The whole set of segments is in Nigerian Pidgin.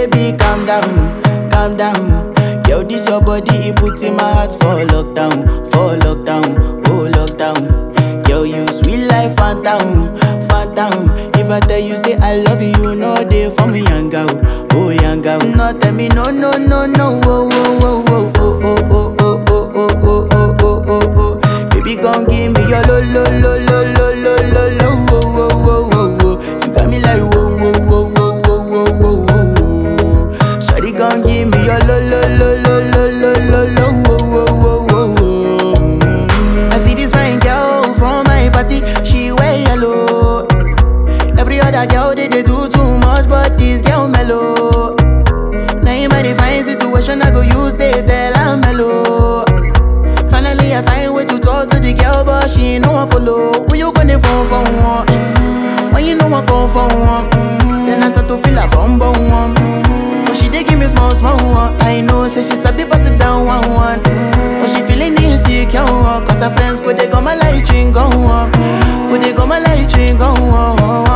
Baby, calm down. Yo, this your body, it puts in my heart for lockdown, oh lockdown. Yo, you sweet life, phantom. If I tell you say I love you, you know they for me, young girl, oh young girl. No, tell me no, oh, oh, oh, oh, oh, oh, oh, oh, oh, oh, oh, oh, oh, oh. Baby, gon' give me your lo, lo, lo, lo, lo, lo, lo, lo, oh, oh, oh, oh, oh. You got me like whoa, whoa, whoa, whoa, whoa, whoa, whoa, whoa. Shawty gon' give me your lo, lo, lo, lo, lo, lo, lo, lo, oh, oh, oh, oh, oh. I see this fine girl from my party, she wear yellow. Every other girl they do too much, but this girl mellow. Now in my fine situation, I go use they tell I'm mellow. Finally I find way to talk to the girl, but she ain't no one follow. Who you gonna phone for one? When you know I come for one, then I start to feel a bum one. But she dey give me small one. I know say she sabi pass it down one. But she feeling insecure, cause her friends go they go my light ring go on. Go they go my light ring go on.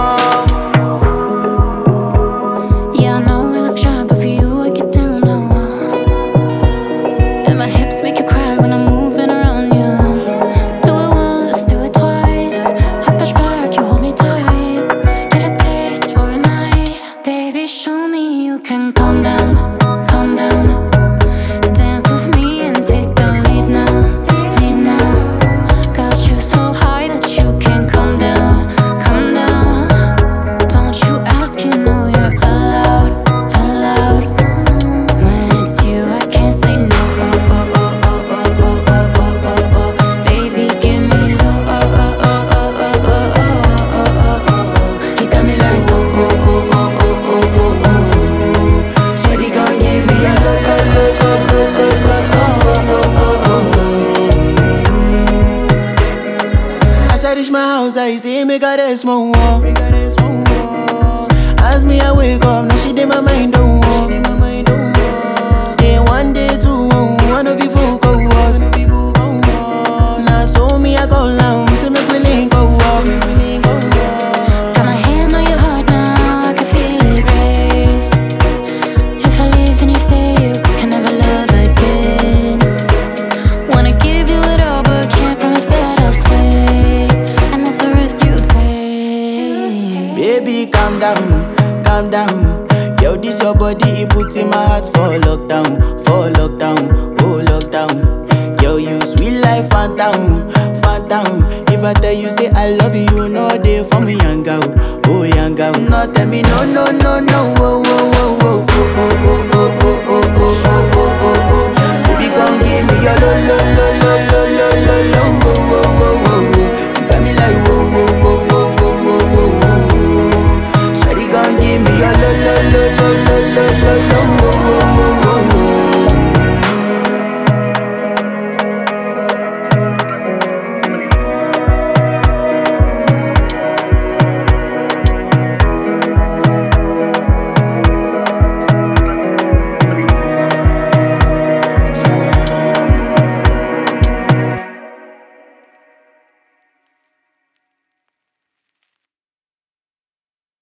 I say make her rest more. As me I wake up, now she dey my mind don't walk. Day one, day two, one of you folk go us. Now so me I call now, say make we link go walk. Got my hand on your heart now, I can feel it race. If I leave, then you say you can never love again. Wanna give you it all, but can't promise that I'll stay. Baby, calm down. Yo, this your body, it puts in my heart for lockdown, oh lockdown. Yo, you sweet life, phantom. If I tell you say I love you, you know they for me, young girl, oh young girl. No, tell me no, oh, oh, oh, oh, oh, oh, oh, oh, oh, oh, oh, oh, oh. Baby, come give me your lo, lo, lo, lo, lo.